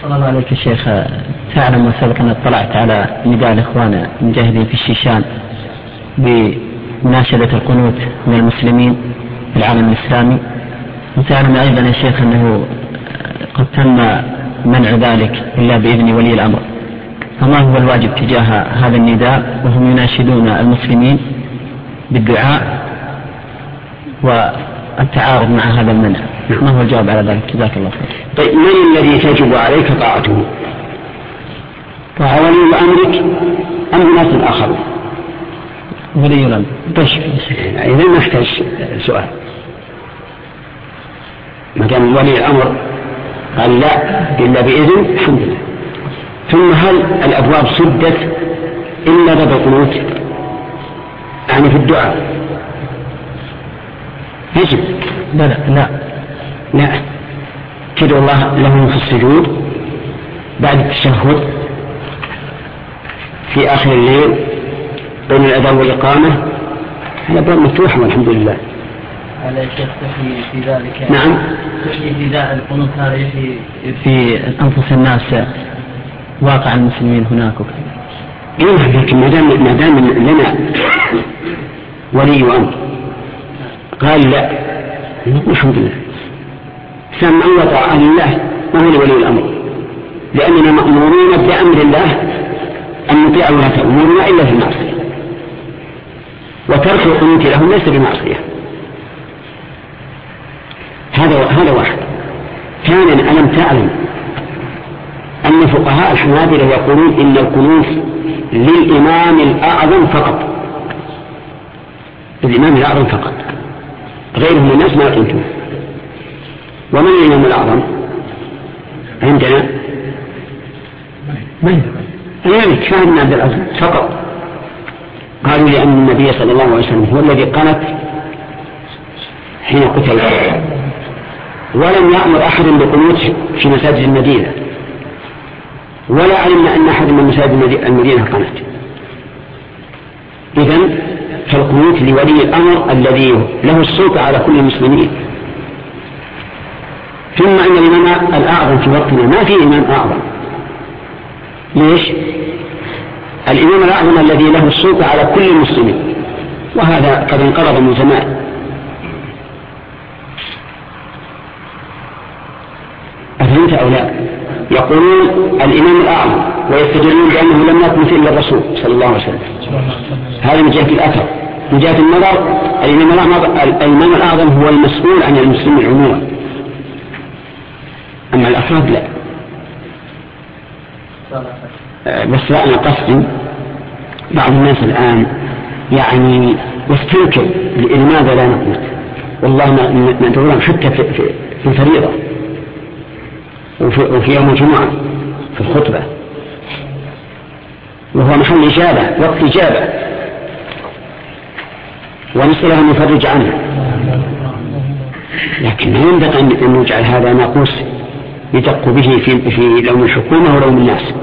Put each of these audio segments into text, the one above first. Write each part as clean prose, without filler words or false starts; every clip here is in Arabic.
صلى الله عليك يا شيخ، تعلم وسبق أن اطلعت على نداء الإخوان المجاهدين في الشيشان بمناشدة القنوت من المسلمين في العالم الإسلامي، وتعلم أيضا يا شيخ أنه قد تم منع ذلك إلا بإذن ولي الأمر، فما هو الواجب تجاه هذا النداء وهم يناشدون المسلمين بالدعاء والتعارض مع هذا المنع؟ ما هو الجواب على ذلك؟ جزاك الله خير. طيب، من الذي تجب عليك طاعته؟ ولي أمرك أم ناس آخر؟ ولي الأمر. طيب، إذا ما يحتاج سؤال، ما دام ولي الأمر قال لا إلا بإذن، الحمد لله. ثم هل الأبواب سدت إلا باب القنوت؟ يعني في الدعاء يجب؟ لا تدعو الله لهم في السجود بعد التشهد في آخر الليل بين الأذان والإقامة، هذا باب مفتوح والحمد لله. على شيخ في ذلك. نعم. في ذلك القنوت هذا في أنفس الناس واقع المسلمين هناك وكذا. لكن ما دام لنا ولي أمر قال لا، الحمد لله. سمع وطاعة لله ما هو لولي الأمر، لأننا مأمورون بأمر الله أن نطيع ولاة أمورنا إلا في المعصية، وترك القنوت لهم ليس بمعصية. هذا واحد. ثانيا، ألم تعلم أن فقهاء الحنابلة يقولون إن القنوت للإمام الأعظم فقط، الإمام الأعظم فقط، غيرهم الناس ما يقنتون. ومن الإمام الأعظم عندنا؟ الملك فهد بن عبد العزيز فقط. قالوا لأن النبي صلى الله عليه وسلم هو الذي قنت حين قتل، ولم يأمر أحد بقنوت في مساجد المدينة، ولا علمنا أن أحد من مساجد المدينة قنت. إذن فالقنوت لولي الأمر الذي له السلطة على كل المسلمين. ثم أن الإمام الأعظم في وقتنا ما في إمام أعظم. ليش؟ الإمام الأعظم الذي له السلطة على كل المسلمين، وهذا قد انقرض من زمان. أفهمت أو لا؟ يقولون الإمام الأعظم ويستدلون بأنه لم يكن مثل الرسول صلى الله عليه وسلم. هذا من جهة الأثر. من جهة النظر الإمام الأعظم هو المسؤول عن المسلمين عموما، أما الأفراد لا. بس أنا قصدي بعض الناس الآن يعني يستنكر لماذا لا نقنط. والله ما ندورهم حتى في الفريضة وفي يوم الجمعة في الخطبة، وهو محل إجابة، وقت إجابة، ونسأل أن يفرج عنه. لكن لا ينبغي أن نجعل هذا ناقوس يدق به في لوم الحكومة ولوم الناس.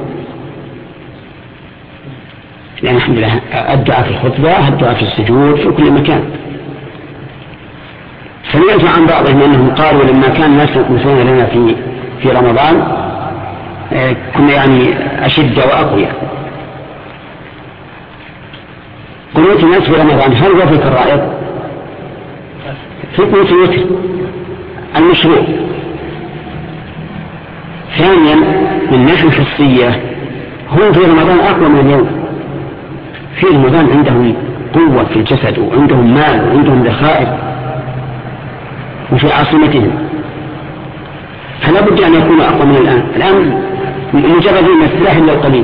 لأن الحمد لله الدعاء في الخطبة، الدعاء في السجود، في كل مكان. سمعت عن بعضهم أنهم قالوا لما كان الناس يقنطون لنا في رمضان كنا يعني أشد وأقوياء. قنوت الناس في رمضان هل هو في الرائض؟ في قنوت الوتر المشروع. ثانيا، من ناحية الحسية هم في رمضان أقوى من اليوم. في رمضان عندهم قوة في الجسد، وعندهم مال، وعندهم ذخائر، وفي عاصمتهم، فلا بد أن يكونوا أقوى من الآن مجردين من السلاح إلا القليل.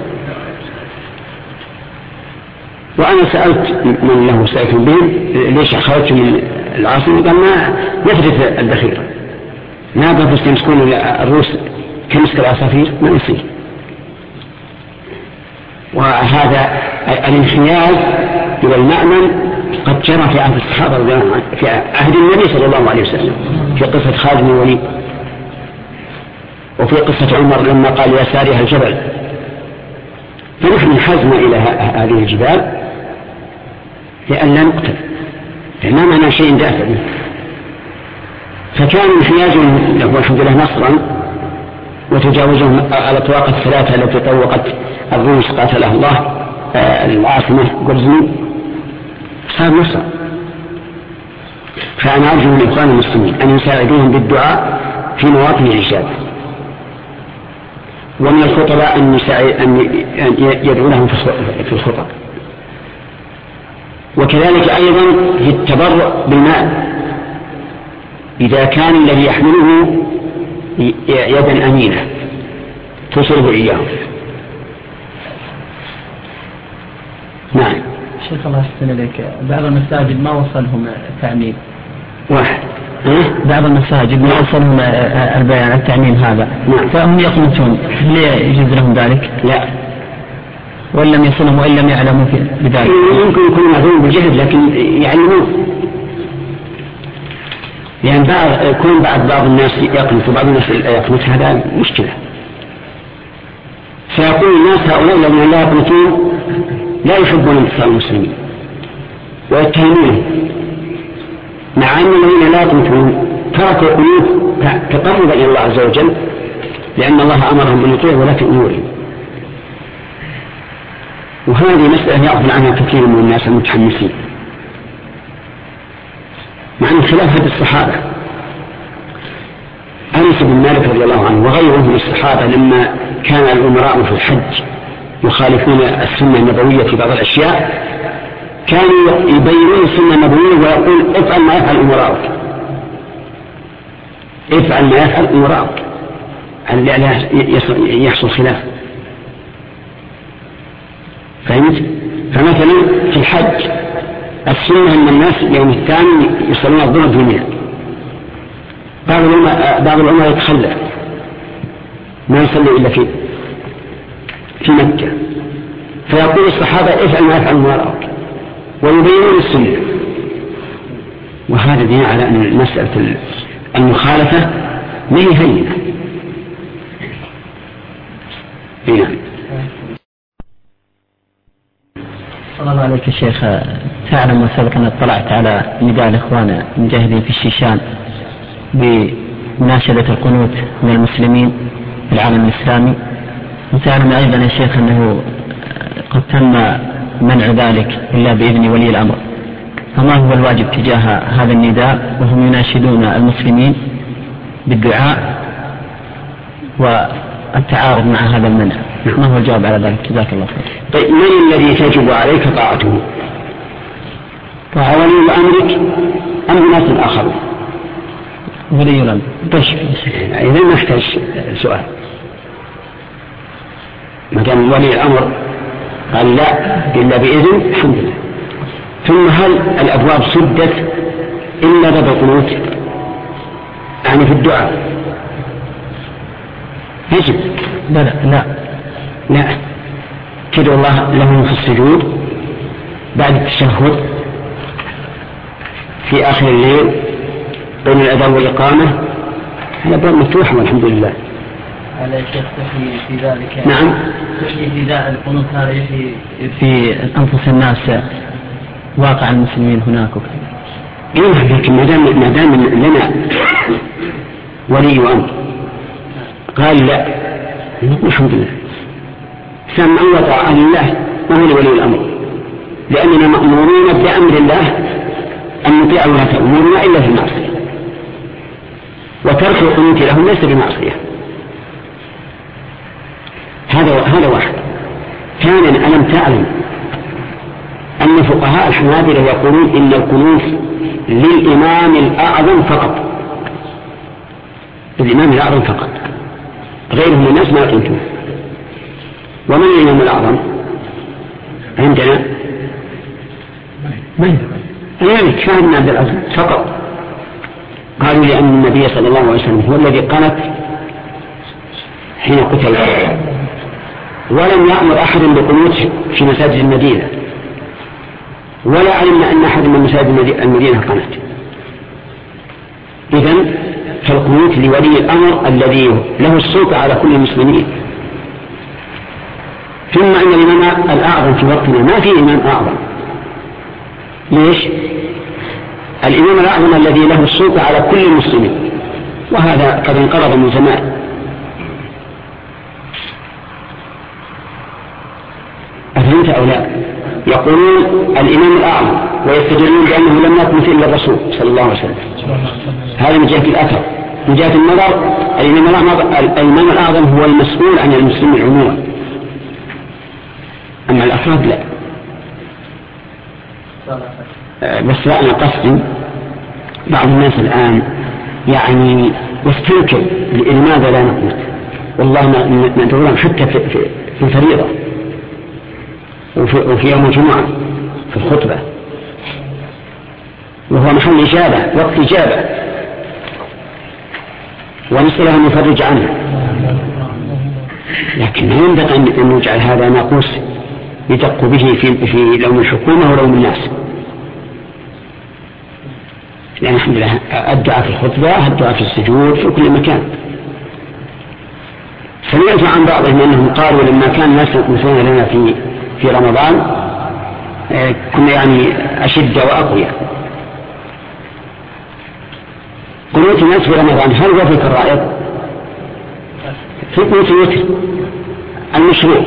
وأنا سألت من له سائل بهم ليش خرجت من العاصمة؟ قال ما نفرد الذخيرة، ما بس يمسكون الروس كمسك العصافير، ما يصير. وهذا الانحياز إلى المأمن قد جرى في عهد الصحابة في عهد النبي صلى الله عليه وسلم، في قصة خالد بن الوليد، وفي قصة عمر لما قال يا ساريها الجبل. فنحن انحازنا إلى هذه الجبال لأن لا نقتل، فما معنى شيء دافع به. فكان انحياز له والحمد لله نصرا وتجاوزهم الأطواق الثلاثة التي طوقت الروس قاتله الله العاصمة غزني، صار مصر. فأنا أرجو من إخوان المسلمين أن يساعدوهم بالدعاء في مواطن الإجابة، ومن الخطباء أن يدعو لهم في الخطب، وكذلك أيضا في التبرع بالمال إذا كان الذي يحمله يدا أمينة توصله إياه. نعم. شيخ الله يحسن إليك، بعض المساجد ما وصلهم تعميم. واحد بعض المساجد ما وصلهم البيان التعميم هذا. نعم. فهم يقنطون، هل يجوز لهم ذلك؟ لا، وإن لم يصلهم وإن لم يعلموا بذلك. يمكن يكونوا معذورون بالجهل لكن يعلمون، لأن يكون بعض الناس يقنط وبعض الناس يقنط، هذا مشكلة. سيقول الناس هؤلاء الذين لا يقنطون لا يحبون انتصار المسلمين ويتهمونهم، مع أن الذين لا يقنطون تركوا القنوط تقربا إلى الله عز وجل، لأن الله أمرهم بالطاعة ولا في أمورهم. وهذه مسألة يغفل عنها كثير من الناس المتحمسين، مع خلاف هذه الصحابة. أنس بن مالك رضي الله عنه وغيره من الصحابة لما كان الأمراء في الحج يخالفون السنة النبوية في بعض الأشياء كانوا يبينون السنة النبوية ويقول افعل ما يفعل أمراءك، افعل ما يفعل أمراءك، لا يحصل خلاف. فهمت؟ فمثلا في الحج السنة أن الناس يوم الثاني يصلون الظهر في منى، بعض العلماء يتخلى ما يصلي إلا في مكة، فيقول الصحابة افعل ما يفعل أمراءك ويبينون السنة. وهذا دين على أن مسألة المخالفة ما هي هينة. هنا صلى الله عليك الشيخ، تعلم وسبق أن اطلعت على نداء الإخوان المجاهدين في الشيشان بمناشدة القنوت من المسلمين في العالم الإسلامي، وتعلم أيضا يا شيخ أنه قد تم منع ذلك إلا بإذن ولي الأمر، فما هو الواجب تجاه هذا النداء وهم يناشدون المسلمين بالدعاء والتعارض مع هذا المنع؟ ما هو الجواب على ذلك؟ جزاك الله خير. طيب، من الذي تجب عليك طاعته؟ ولي أمرك أم الناس الآخرون؟ ولي الأمر. طيب إذا ما يحتاج سؤال، ما دام ولي الأمر قال لا إلا بإذن الحمد لله. ثم هل الأبواب سدت إلا باب القنوت؟ يعني في الدعاء يجب؟ لا تدعو الله لهم في السجود بعد التشهد في آخر الليل بين الأذان والإقامة، الأبواب مفتوحة والحمد لله. على شيخ في ذلك. نعم. في ذا القنوت هذا يحيي في أنفس الناس واقع المسلمين هناك وكذا. لكن ما دام لنا ولي أمر قال لا، نقول الحمد لله سمع وطاعة لله ما هو لولي الأمر، لأننا مأمورون بأمر الله أن نطيع ولا أمورنا إلا في المعصية، وترك القنوت لهم ليس بمعصية. هذا واحد. ثانيا، ألم تعلم أن فقهاء الحنابلة يقولون إن القنوت للإمام الأعظم فقط، الإمام الأعظم فقط، غيره من الناس ما يقنطون. ومن الإمام الأعظم عندنا؟ يعني كفاية بن عبد العزيز فقط. قالوا لأن النبي صلى الله عليه وسلم هو الذي قنت حين قتل، ولم يأمر أحد بقنوت في مساجد المدينة، ولا علمنا أن أحد من مساجد المدينة قنت. إذن فالقنوت لولي الأمر الذي له السلطة على كل المسلمين. ثم أن الإمام الأعظم في وقتنا ما في إمام أعظم. ليش؟ الإمام الأعظم الذي له السلطة على كل المسلمين، وهذا قد انقرض من زمان. يقولون الإمام الأعظم ويستدلون بأنه لم يكن إلا الرسول صلى الله عليه وسلم. هذا من جهة الأثر. من جهة النظر الإمام الأعظم هو المسؤول عن المسلمين عموما، أما الأفراد لا. بس أنا قصدي بعض الناس الآن يعني يستنكر لماذا لا نقول والله ما ندورهم حتى في الفريضة وفي يوم الجمعة في الخطبة، وهو محل إجابة وقت إجابة، ونسأل أن يفرج عنه. لكن ما ينبغي أن نجعل هذا ناقوس يدق به في لوم الحكومة ولوم الناس. لأن الحمد لله الدعاء في الخطبة، الدعاء في السجود، في كل مكان. سمعت عن بعضهم أنهم قالوا لما كان الناس يقومون لنا في رمضان كنا يعني أشد وأقوياء. قنوت الناس في رمضان هل هو في الفرائض؟ في قنوت الوتر المشروع.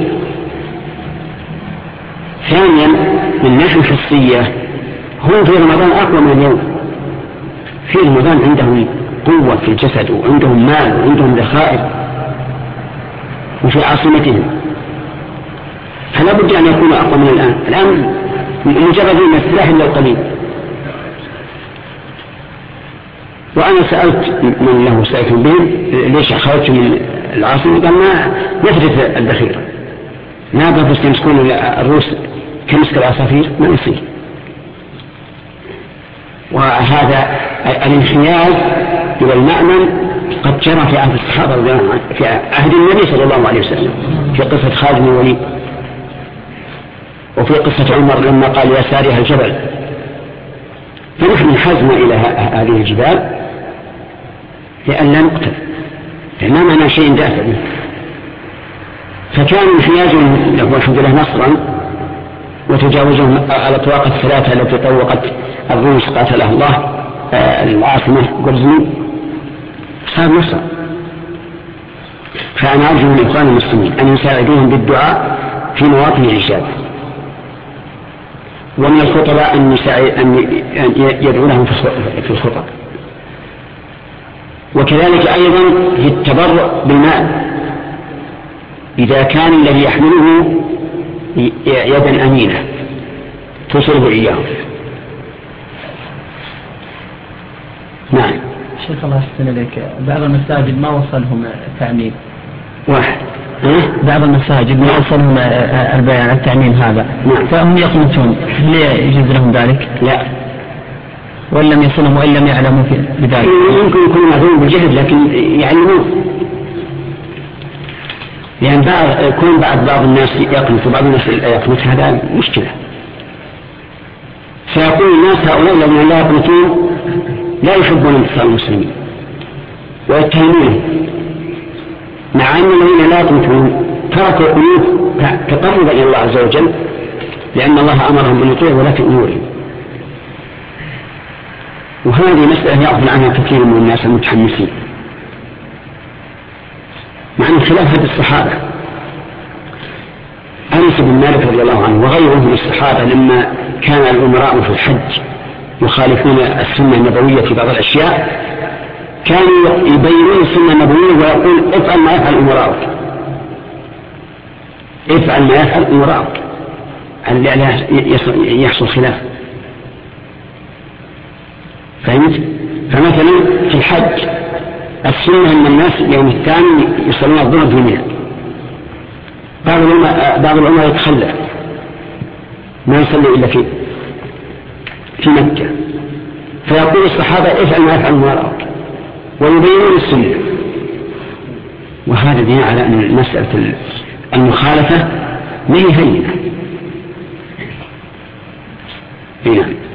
ثانيا من ناحية الخصية هم في رمضان أقوى من اليوم. في رمضان عندهم قوة في الجسد وعندهم مال وعندهم ذخائر وفي عاصمتهم، فلا بد أن يكون أقوى من الآن مجردين السلاح إلا القليل. وأنا سألت من له سائل بهم ليش خرجت من العاصمة؟ قال ما نفرت الذخيرة، ما بس يمسكون الروس كمسك العصافير ما يصير. وهذا الانحياز إلى المأمن قد جرى في عهد الصحابة في عهد النبي صلى الله عليه وسلم، في قصة خالد بن الوليد، وفي قصة عمر لما قال يا ساريها الجبل. فنحن انحازنا إلى هذه الجبال لأن لا نقتل، ما معنى شيء دافع. فكان انحيازهم له الحمد لله نصرا، وتجاوزهم على الطواق الثلاثة التي طوقت الروس قاتله الله العاصمة غرزني صار نصر. فأنا أرجو من إخوان المسلمين أن يساعدوهم بالدعاء في مواطن الإجابة، ومن الخطباء أن يدعو لهم في الخطب، وكذلك أيضا في التبرع بالمال إذا كان الذي يحمله يدا أمينة تصله إياه. نعم. شيخ الله يحسن إليك، بعض المساجد ما وصلهم التعميم. واحد بعض المساجد ما وصلهم البيان التعميم هذا. نعم. فهم يقنطون، هل يجوز لهم ذلك؟ لا، وإن لم يصلهم وإن لم يعلموا بذلك. يمكن يكونوا معذورون بالجهل لكن يعلمون، لأن يكون بعض الناس يقنط وبعض الناس يقنط، هذا مشكلة. فيقول الناس هؤلاء الذين لا يقنطون لا يحبون انتصار المسلمين ويتهمونهم، مع أن الذين لا يقنطون تركوا قلوب تقرب إلى الله عز وجل، لأن الله أمرهم أن يطيعوا ولكن أمورهم. وهذه مسألة يغفل عنها كثير من الناس المتحمسين، مع أن خلاف هذه الصحابة. أنس بن مالك رضي الله عنه وغيره من الصحابة لما كان الأمراء في الحج يخالفون السنة النبوية في بعض الأشياء كانوا يبينون السنة النبوية ويقول افعل ما يفعل أمراءك، افعل ما يفعل أمراءك، يحصل خلاف. فهمت؟ فمثلا في الحج السنة أن الناس يوم الثاني يصلون الظهر في منى، بعض العلماء يتخلف ما يصلي إلا في مكة، فيقول الصحابة افعل ما يفعل أمراءك ويبينون السنة. وهذا بناء على أن مسألة المخالفة ما هي هينة.